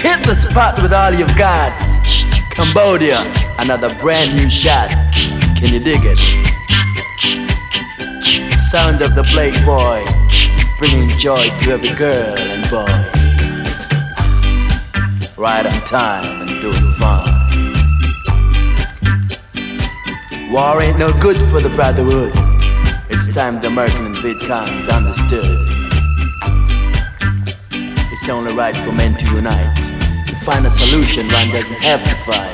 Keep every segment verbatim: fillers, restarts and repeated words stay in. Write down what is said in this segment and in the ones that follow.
Hit the spot with all you've got. Cambodia, another brand new shot. Can you dig it? Sound of the Playboy, bringing joy to every girl and boy. Right on time and doing fun. War ain't no good for the brotherhood. It's time the American and Viet Cong understood. It's only right for men to unite, to find a solution one doesn't have to fight.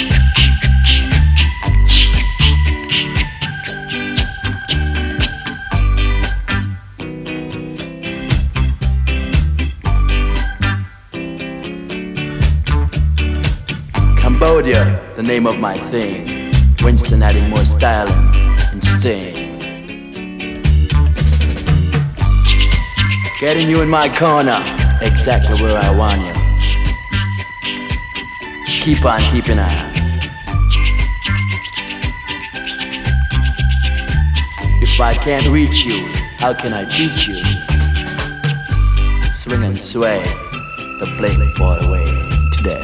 Cambodia, the name of my thing. Winston adding more styling and sting. Getting you in my corner, exactly where I want you. Keep on keeping on. If I can't reach you, how can I teach you? Swing and sway, the Playboy way today.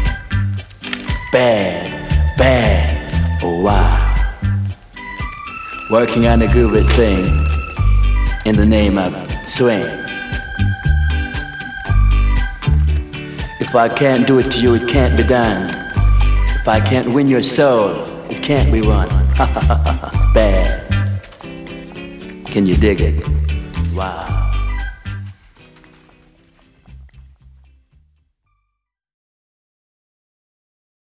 Bad, bad. Oh wow. Working on a groovy thing in the name of swing. If I can't do it to you, it can't be done. If I can't win your soul, it can't be won. Bad. Can you dig it? Wow.